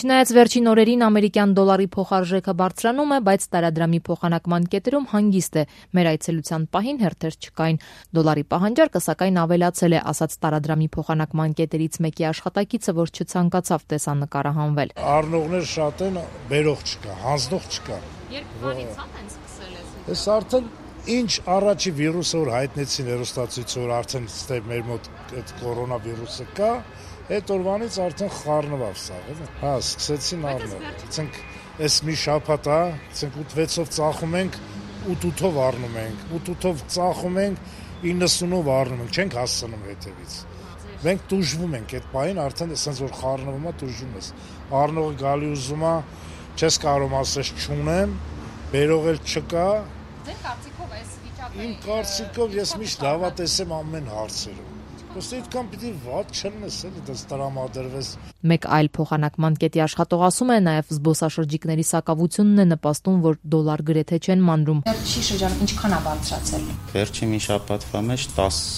Չնայած վերջին օրերին ամերիկյան դոլարի փոխարժեքը բարձրանում է, բայց տարադրամի փոխանակման կետերում հանգիստ է։ Մեր այցելության պահին հերթեր չկային։ Դոլարի պահանջարկը սակայն ավելացել է, ասաց տարադրամի փոխանակման կետերից մեկի աշխատակիցը, որ չցանկացավ տեսանկարահանվել։ Առնողներ շատ են, բերող չկա, հանձնող չկա։ Երբ են սկսել ես։ Այս արդեն ինչ առաջի վիրուսը որ հայտնեցին հեռուստացույցը, որ արդեն ստեղ մեր մոտ այդ կորոնավիրուսը կա, այդ օրվանից արդեն խառնվավ սա, հա, սկսեցին առնել։ Ասենք, այս մի շաբաթ է, ասենք 8-6-ով ծախում ենք, 8-8-ով առնում ենք, 8-8-ով ծախում ենք, 90-ով առնում ենք, չենք հասցնում հետևից։ Մենք տուժվում ենք այդ պահին, արդեն ասենց որ խառնվում է, տուժում ես։ Առնողը գալի ուզում է, չես կարող ասես չունեմ, բերող էլ չկա։ Ձեր կարծիքով այս վիճակը։ Իմ կարծիքով ես միշտ դավատեսեմ ամեն հարցերում։ Ոստի այդքան պիտի վատ չլնես, էլի դա տրամադրվես։ Մեկ այլ փոխանակման կետի աշխատող ասում է, նաև զբոսաշրջիկների սակավությունն է նպաստում, որ դոլար գրեթե չեն մանրում։ Վերջի շրջանում ինչքան է բարձրացել։ Վերջի մի շաբաթվա մեջ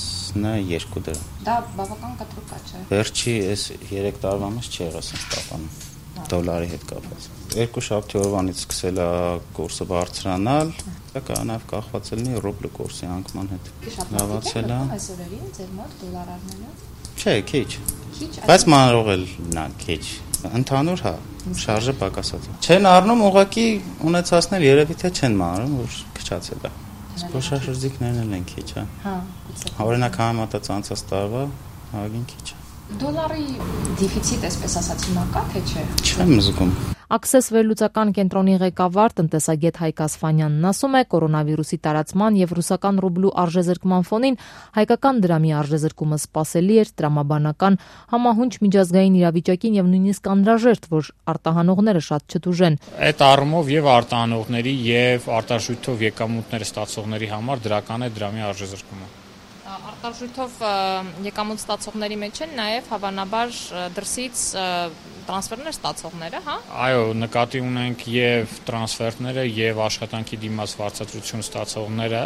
12 դրամ։ Դա բավական կտրուկ է, չէ՞։ Վերջի այս 3 տարվա մեջ չի եղել ասես տապանում դոլարի հետ կապված։ Երկու շաբթի օրվանից սկսել է կուրսը բարձրանալ, դա կա նաև կախված լինի ռուբլու կուրսի անկման հետ։ Լավացել է այս օրերին ձեր մոտ դոլար առնելը։ Չէ, քիչ։ Բայց մանրող էլ նա քիչ։ Ընդհանուր հա, շարժը պակասած է։ Չեն առնում, ուղղակի ունեցածներ երևի թե չեն մանրում, որ քչացել է։ Զբոսաշրջիկներն էլ են քիչ, հա։ Հա։ Օրինակ համեմատած անցած տարվա հագին քիչ է։ Դոլարի դեֆիցիտ, այսպես ասած, հիմա կա թե չէ։ Չեմ զգում։ Աքսես վերլուծական կենտրոնի ղեկավար տնտեսագետ Հայկ Ասֆանյանն ասում է, կորոնավիրուսի տարածման եւ ռուսական ռուբլու արժեզրկման ֆոնին հայկական դրամի արժեզրկումը սպասելի էր, տրամաբանական, համահունչ միջազգային իրավիճակին եւ նույնիսկ անհրաժեշտ, որ արտահանողները շատ չտուժեն։ Այդ առումով եւ արտահանողների եւ արտարժույթով եկամուտներ ստացողների համար դրական է դրամի արժեզրկումը։ Արտարժույթով եկամուտ ստացողների մեջ են նաև հավանաբար դրսից տրանսֆերներ ստացողները, հա։ Այո, նկատի ունենք եւ տրանսֆերները եւ աշխատանքի դիմաց վարձատրություն ստացողները,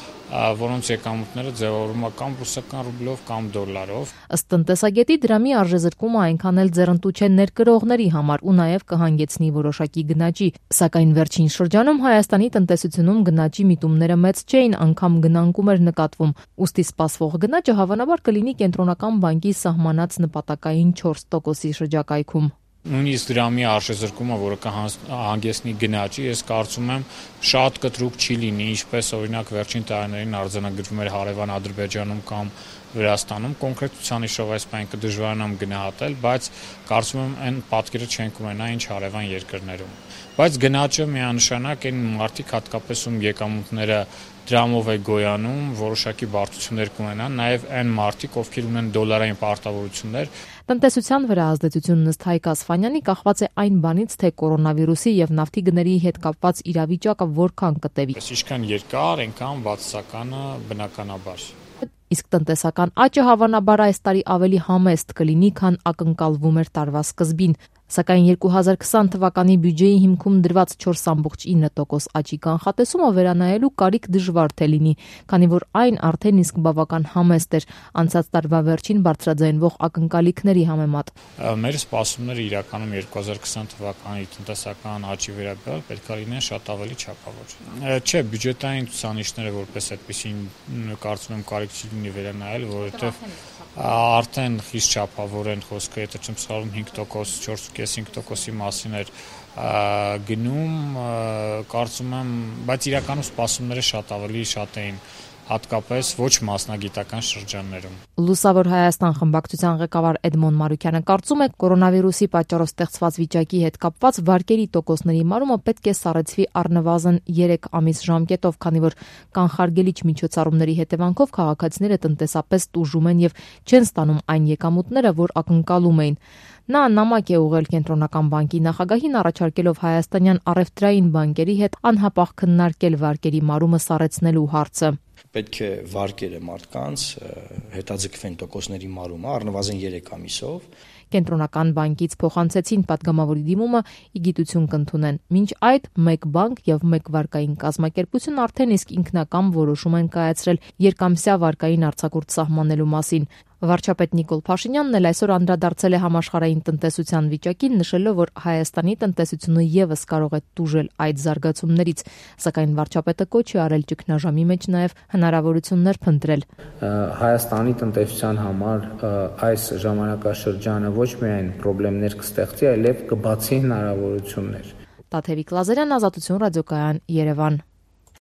որոնց եկամուտները ձևավորվում է կամ ռուսական ռուբլով կամ դոլարով։ Ըստ տնտեսագետի դրամի արժեզրկումը այնքան էլ ձեռնտու չէ ներկրողների համար ու նաև կհանգեցնի որոշակի գնաճի, սակայն վերջին շրջանում Հայաստանի տնտեսությունում գնաճի միտումները մեծ չէին, անգամ գնանկում էր նկատվում։ Ուստի սպասվող գնաճը հավանաբար կլինի կենտրոնական բանկի սահմանած նպատակային 4%-ի շրջակայքում։ Նույնիսկ դրամի արժեզրկումը, որը կհանգեցնի գնաճի, ես կարծում եմ շատ կտրուկ չի լինի, ինչպես օրինակ վերջին տարիներին արձանագրվում էր հարևան Ադրբեջանում կամ Վրաստանում, կոնկրետ հիշով այս բանը կդժվարանամ գնահատել, բայց կարծում եմ այն պատկերը չենք ունենա ինչ հարևան երկրներում։ Բայց գնաճը միանշանակ այն մարդիկ հատկապես ում եկամուտները դրամով է գոյանում, որոշակի բարդություններ կունենան, նաև այն մարդիկ, ովքեր ունեն դոլարային պարտավորություններ։ Տնտեսության վրա ազդեցությունն ըստ Հայկ Ասֆանյանի կախված է այն բանից, թե կորոնավիրուսի եւ նավթի գների հետ կապված իրավիճակը որքան կտևի։ Ինչքան երկար, այնքան բացասականը բնականաբար։ Իսկ տնտեսական աճը հավանաբար այս տարի ավելի համեստ կլինի, քան ակնկալվում էր տարվա սկզբին, սակայն 2020 թվականի բյուջեի հիմքում դրված 4.9% աճի կանխատեսումը վերանայելու կարիք դժվար թե լինի, քանի որ այն արդեն իսկ բավական համեստ էր անցած տարվա վերջին բարձրաձայնվող ակնկալիքների համեմատ։ Մեր սպասումները իրականում 2020 թվականի տնտեսական աճի վերաբերյալ պետք է լինեն շատ ավելի չափավոր։ Չէ, բյուջետային ցուցանիշները որպես այդպեսին կարծում եմ կարիք չի լինի վերանայել, որովհետև արդեն խիստ չափավոր են խոսքը, եթե չեմ սխալվում 5%, 4.5%-ի մասին էր գնում, կարծում եմ, բայց իրականում սպասումները շատ ավելի շատ էին, հատկապես ոչ մասնագիտական շրջաններում։ Լուսավոր Հայաստան խմբակցության ղեկավար Էդմոն Մարուկյանը կարծում է, կորոնավիրուսի պատճառով ստեղծված վիճակի հետ կապված վարկերի տոկոսների մարումը պետք է սառեցվի առնվազն 3 ամիս ժամկետով, քանի որ կանխարգելիչ միջոցառումների հետևանքով քաղաքացիները տնտեսապես տուժում են եւ չեն ստանում այն եկամուտները, որ ակնկալում էին։ Նա նամակ է ուղղել կենտրոնական բանկի նախագահին, առաջարկելով հայաստանյան առևտրային բանկերի հետ անհապաղ քննարկել վարկերի մարումը սառեցնելու հարցը։ Պետք է վարկերը մարդկանց հետաձգվեն տոկոսների մարումը առնվազն 3 ամիսով։ Կենտրոնական բանկից փոխանցեցին պատգամավորի դիմումը իգիտություն կընդունեն։ Մինչ այդ մեկ բանկ եւ մեկ վարկային կազմակերպություն արդեն իսկ ինքնական որոշում են կայացրել երկամսյա վարկային արձակուրդ սահմանելու մասին։ Վարչապետ Նիկոլ Փաշինյանն էլ այսօր անդրադարձել է համաշխարհային տնտեսության վիճակին, նշելով, որ Հայաստանի տնտեսությունը եւս կարող է տուժել այդ զարգացումներից, սակայն վարչապետը կոչ է արել ճգնաժամի մեջ նաեւ հնարավորություններ փնտրել։ Հայաստանի տնտեսության համար այս ժամանակաշրջանը ոչ միայն խնդիրներ կստեղծի, այլև կբացի հնարավորություններ։ Տաթևիկ Լազարյան, Ազատություն ռադիոկայան, Երևան։